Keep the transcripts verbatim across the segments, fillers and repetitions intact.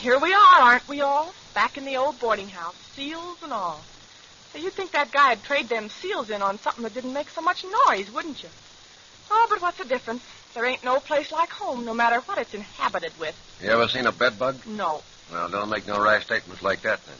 here we are, aren't we all? Back in the old boarding house, seals and all. So you'd think that guy'd trade them seals in on something that didn't make so much noise, wouldn't you? Oh, but what's the difference? There ain't no place like home, no matter what it's inhabited with. You ever seen a bed bug? No. Well, don't make no rash statements like that, then.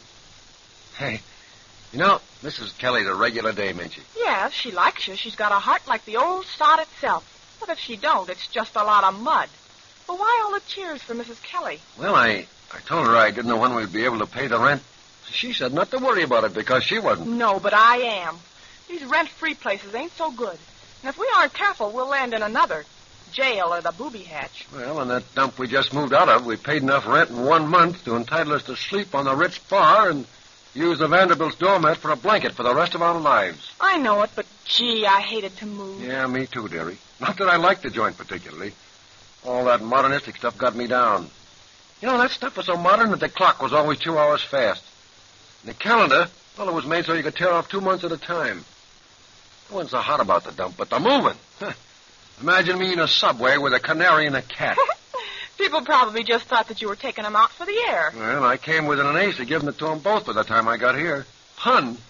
Hey, you know, Missus Kelly's a regular dame, ain't she? Yes, she likes you. She's got a heart like the old sod itself. But if she don't, it's just a lot of mud. Well, why all the cheers for Missus Kelly? Well, I, I told her I didn't know when we'd be able to pay the rent. She said not to worry about it because she wasn't. No, but I am. These rent-free places ain't so good. And if we aren't careful, we'll land in another. Jail or the booby hatch. Well, in that dump we just moved out of, we paid enough rent in one month to entitle us to sleep on the Ritz bar and use the Vanderbilt's doormat for a blanket for the rest of our lives. I know it, but gee, I hated to move. Yeah, me too, dearie. Not that I liked the joint particularly. All that modernistic stuff got me down. You know, that stuff was so modern that the clock was always two hours fast. And the calendar, well, it was made so you could tear off two months at a time. It wasn't so hot about the dump, but the moving. Huh. Imagine me in a subway with a canary and a cat. People probably just thought that you were taking them out for the air. Well, I came within an ace of giving it to them both by the time I got here. Pun.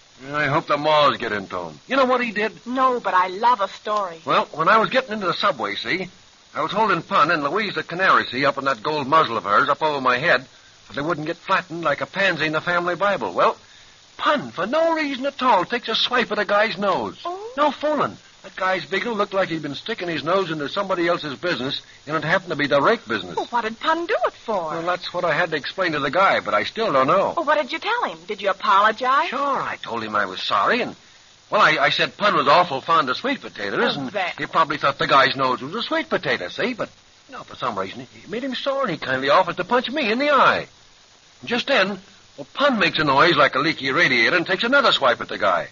I hope the Maws get into him. You know what he did? No, but I love a story. Well, when I was getting into the subway, see, I was holding Pun and Louise the canary, see, up in that gold muzzle of hers up over my head so they wouldn't get flattened like a pansy in the family Bible. Well, Pun, for no reason at all, takes a swipe at the guy's nose. Oh? No fooling. That guy's beagle looked like he'd been sticking his nose into somebody else's business, and it happened to be the rake business. Well, what did Pun do it for? Well, that's what I had to explain to the guy, but I still don't know. Well, what did you tell him? Did you apologize? Sure, I told him I was sorry, and, well, I, I said Pun was awful fond of sweet potatoes, Oh, and that. he probably thought the guy's nose was a sweet potato, see? But, you know, for some reason, it made him sore, and he kindly offered to punch me in the eye. And just then, well, Pun makes a noise like a leaky radiator and takes another swipe at the guy.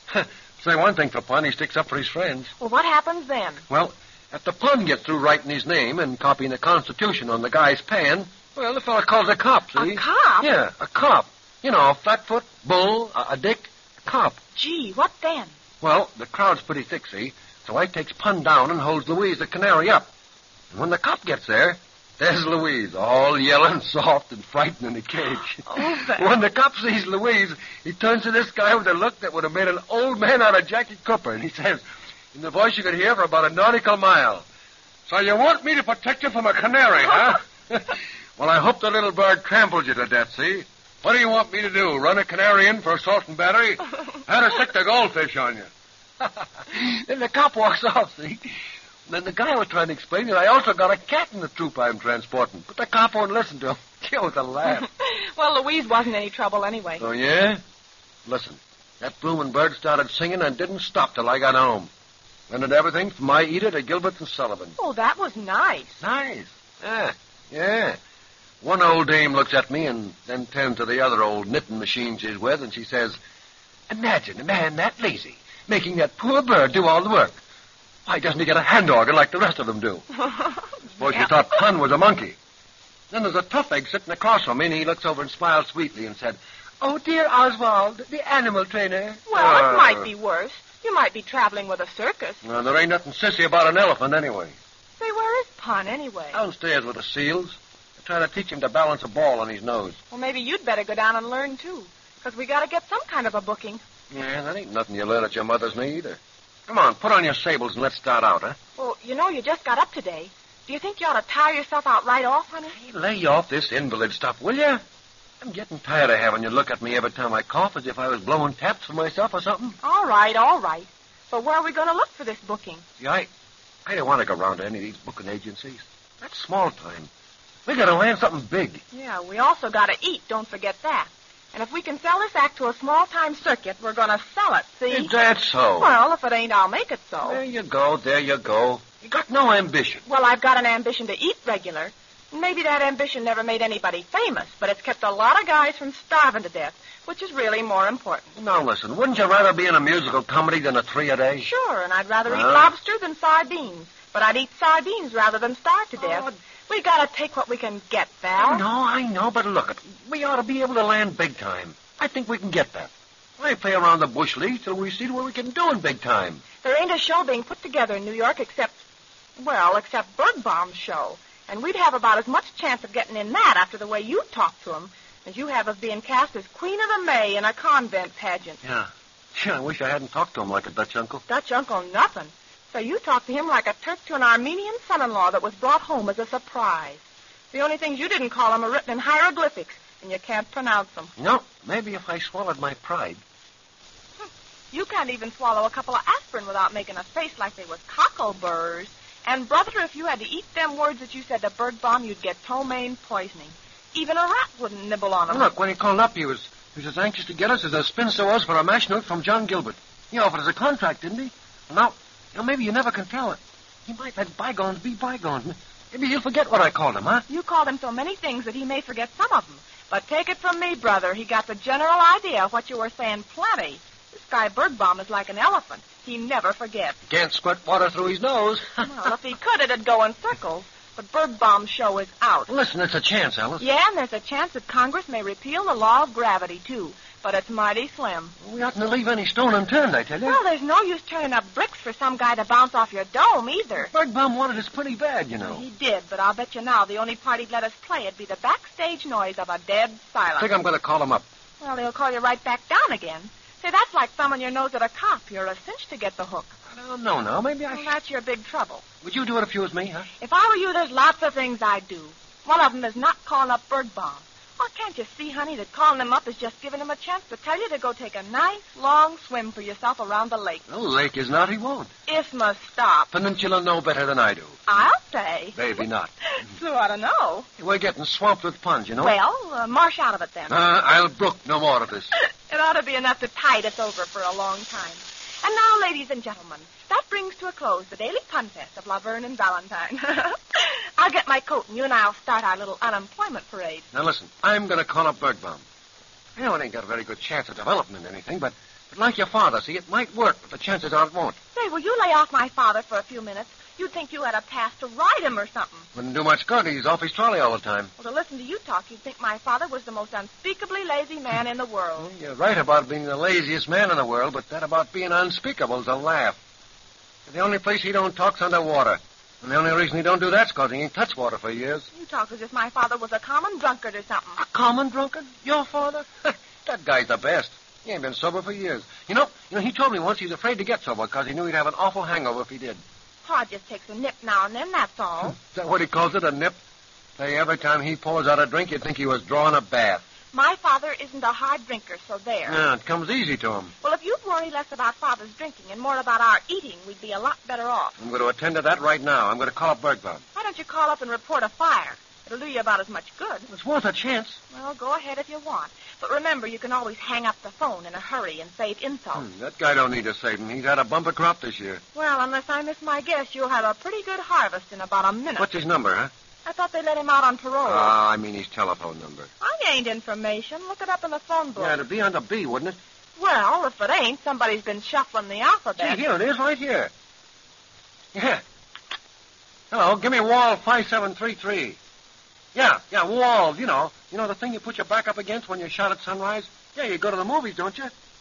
Say one thing for Pun, he sticks up for his friends. Well, what happens then? Well, after Pun gets through writing his name and copying the Constitution on the guy's pan, well, the fella calls a cop, see? A cop? Yeah, a cop. You know, a flatfoot, bull, a, a dick, a cop. Gee, what then? Well, the crowd's pretty thick, see? So I takes Pun down and holds Louise the canary up. And when the cop gets there, there's Louise, all yellow and soft and frightened in the cage. Oh, that... When the cop sees Louise, he turns to this guy with a look that would have made an old man out of Jackie Cooper, and he says, in the voice you could hear for about a nautical mile, "So you want me to protect you from a canary, huh?" Well, I hope the little bird trampled you to death, see? What do you want me to do, run a canary in for assault and battery? How to stick the goldfish on you? Then the cop walks off, see? Then the guy was trying to explain that I also got a cat in the troop I'm transporting. But the cop won't listen to him. Kill with a laugh. Well, Louise wasn't any trouble anyway. Oh, yeah? Listen, that bloomin' bird started singing and didn't stop till I got home. Rented everything from my Edith to Gilbert and Sullivan. Oh, that was nice. Nice. Yeah, yeah. One old dame looks at me and then turns to the other old knitting machine she's with, and she says, "Imagine a man that lazy, making that poor bird do all the work. Why doesn't he get a hand organ like the rest of them do?" Suppose Yeah. she thought Pun was a monkey. Then there's a tough egg sitting across from me, and he looks over and smiles sweetly and said, "Oh, dear Oswald, the animal trainer." Well, Uh, it might be worse. You might be traveling with a circus. Well, there ain't nothing sissy about an elephant anyway. Say, where is Pun anyway? Downstairs with the seals. I try to teach him to balance a ball on his nose. Well, maybe you'd better go down and learn, too. Because we got to get some kind of a booking. Yeah, that ain't nothing you learn at your mother's knee either. Come on, put on your sables and let's start out, huh? Well, you know, you just got up today. Do you think you ought to tire yourself out right off, honey? Hey, lay off this invalid stuff, will you? I'm getting tired of having you look at me every time I cough as if I was blowing taps for myself or something. All right, all right. But where are we going to look for this booking? See, I, I don't want to go around to any of these booking agencies. That's small time. We got to land something big. Yeah, we also got to eat. Don't forget that. And if we can sell this act to a small-time circuit, we're going to sell it, see? Is that so? Well, if it ain't, I'll make it so. There you go, there you go. You got no ambition. Well, I've got an ambition to eat regular. Maybe that ambition never made anybody famous, but it's kept a lot of guys from starving to death, which is really more important. Now, listen, wouldn't you rather be in a musical comedy than a three a day? Sure, and I'd rather eat Huh? lobster than sardines. But I'd eat sardines rather than starve to death. Oh. We got to take what we can get, Val. I know, I know, but look, it, we ought to be able to land big time. I think we can get that. Why play around the bush league till we see what we can do in big time? There ain't a show being put together in New York except, well, except Birnbaum's show. And we'd have about as much chance of getting in that after the way you talk to him as you have of being cast as Queen of the May in a convent pageant. Yeah. Yeah, I wish I hadn't talked to him like a Dutch uncle. Dutch uncle nothing. So you talk to him like a Turk to an Armenian son-in-law that was brought home as a surprise. The only things you didn't call him are written in hieroglyphics, and you can't pronounce them. No, maybe if I swallowed my pride. You can't even swallow a couple of aspirin without making a face like they was cockleburrs. And, brother, if you had to eat them words that you said to Bird Bomb, you'd get ptomaine poisoning. Even a rat wouldn't nibble on them. Well, look, when he called up, he was he was as anxious to get us as a spinster was for a mash note from John Gilbert. He offered us a contract, didn't he? Well, now, you know, maybe you never can tell it. He might let bygones be bygones. Maybe he'll forget what I called him, huh? You called him so many things that he may forget some of them. But take it from me, brother, he got the general idea of what you were saying plenty. This guy Bird Bomb is like an elephant. He never forgets. Can't squirt water through his nose. Well, if he could, it'd go in circles. But Bird Bomb's show is out. Listen, it's a chance, Alice. Yeah, and there's a chance that Congress may repeal the law of gravity, too. But it's mighty slim. We oughtn't to leave any stone unturned, I tell you. Well, there's no use turning up bricks for some guy to bounce off your dome, either. Bird Bomb wanted us pretty bad, you know. He did, but I'll bet you now the only part he'd let us play would be the backstage noise of a dead silence. I think I'm going to call him up. Well, he'll call you right back down again. Say, that's like thumbing your nose at a cop. You're a cinch to get the hook. I don't know now. Maybe I Well, should. that's your big trouble. Would you do it if you was me, huh? If I were you, there's lots of things I'd do. One of them is not calling up Bird Bomb. Well, can't you see, honey, that calling him up is just giving him a chance to tell you to go take a nice, long swim for yourself around the lake. The lake is not. He won't. Isthmus, stop. Peninsula know better than I do. I'll say. Maybe not. So I don't know. We're getting swamped with puns, you know. Well, uh, marsh out of it then. Uh, I'll brook no more of this. It ought to be enough to tide us over for a long time. And now, ladies and gentlemen, that brings to a close the daily contest of Laverne and Valentine. I'll get my coat, and you and I'll start our little unemployment parade. Now, listen, I'm going to call up Bird Bomb. I know it ain't got a very good chance of development or anything, but, but like your father, see, it might work, but the chances are it won't. Say, will you lay off my father for a few minutes? You'd think you had a task to ride him or something. Wouldn't do much good. He's off his trolley all the time. Well, to listen to you talk, you'd think my father was the most unspeakably lazy man in the world. Well, you're right about being the laziest man in the world, but that about being unspeakable is a laugh. The only place he don't talk's underwater. And the only reason he don't do that's because he ain't touched water for years. You talk as if my father was a common drunkard or something. A common drunkard? Your father? That guy's the best. He ain't been sober for years. You know, you know, he told me once he's afraid to get sober because he knew he'd have an awful hangover if he did. Pa just takes a nip now and then, that's all. Is that what he calls it, a nip? Say, every time he pours out a drink, you'd think he was drawing a bath. My father isn't a hard drinker, so there. Yeah, it comes easy to him. Well, if you'd worry less about Father's drinking and more about our eating, we'd be a lot better off. I'm going to attend to that right now. I'm going to call up Bird Bomb. Why don't you call up and report a fire? It'll do you about as much good. It's worth a chance. Well, go ahead if you want. But remember, you can always hang up the phone in a hurry and save insults. Hmm, that guy don't need a saving. He's had a bumper crop this year. Well, unless I miss my guess, you'll have a pretty good harvest in about a minute. What's his number, huh? I thought they let him out on parole. Ah, I mean his telephone number. I ain't information. Look it up in the phone book. Yeah, it'd be under B, wouldn't it? Well, if it ain't, somebody's been shuffling the alphabet. Gee, here it is, right here. Yeah. Hello, give me wall five seven three three. Yeah, yeah, wall, you know. You know the thing you put your back up against when you shot at sunrise? Yeah, you go to the movies, don't you?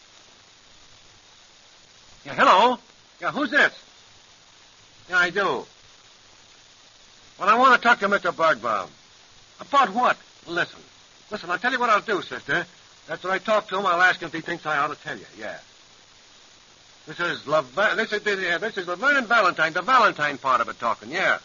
Yeah, hello. Yeah, who's this? Yeah, I do. Well, I want to talk to Mister Bird Bomb. About what? Listen. Listen, I'll tell you what I'll do, sister. After I talk to him, I'll ask him if he thinks I ought to tell you. Yeah. This is Love. This is yeah, this is Laverne and Valentine, the Valentine part of it talking. Yeah.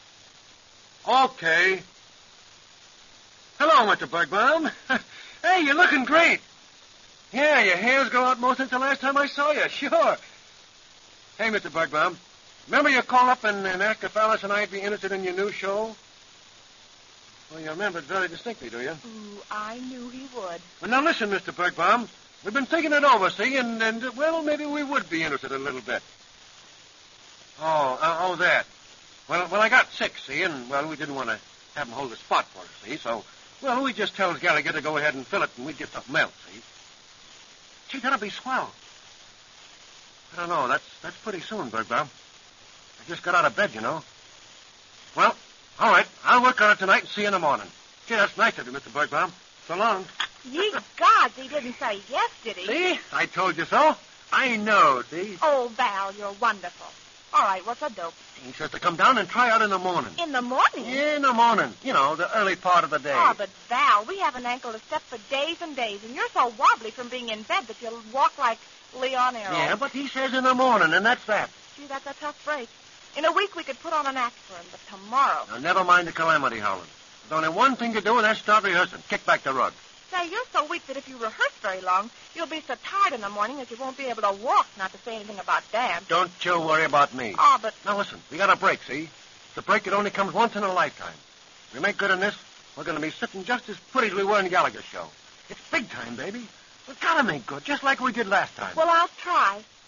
Okay. Hello, Mister Bird Bomb. Hey, you're looking great. Yeah, your hair's grown out more since the last time I saw you. Sure. Hey, Mister Bird Bomb. Remember you called up and, and asked if Alice and I'd be interested in your new show? Well, you remember it very distinctly, do you? Ooh, I knew he would. Well, now listen, Mister Bird Bomb. We've been thinking it over, see, and, and uh, well, maybe we would be interested a little bit. Oh, uh, oh, that. Well, well, I got sick, see, and, well, we didn't want to have him hold the spot for us, see, so, well, we just tell Gallagher to go ahead and fill it, and we'd get something else, see. Gee, that'll be swell. I don't know, that's, that's pretty soon, Bird Bomb. I just got out of bed, you know. Well, all right. I'll work on it tonight and see you in the morning. Gee, that's nice of you, Mister Bird Bomb. So long. Ye gods, he didn't say yes, did he? See? I told you so. I know, see? Oh, Val, you're wonderful. All right, what's a dope? He says to come down and try out in the morning. In the morning? In the morning. You know, the early part of the day. Oh, but Val, we have an ankle to step for days and days, and you're so wobbly from being in bed that you'll walk like Leon Arrow. Yeah, but he says in the morning, and that's that. Gee, that's a tough break. In a week we could put on an act for him, but tomorrow... Now, never mind the calamity, Howland. There's only one thing to do, and that's start rehearsing. Kick back the rug. Say, you're so weak that if you rehearse very long, you'll be so tired in the morning that you won't be able to walk, not to say anything about dance. Don't you worry about me. Oh, but... Now, listen, we got a break, see? It's a break that only comes once in a lifetime. If we make good on this, we're going to be sitting just as pretty as we were in Gallagher's show. It's big time, baby. We've got to make good, just like we did last time. Well, I'll try.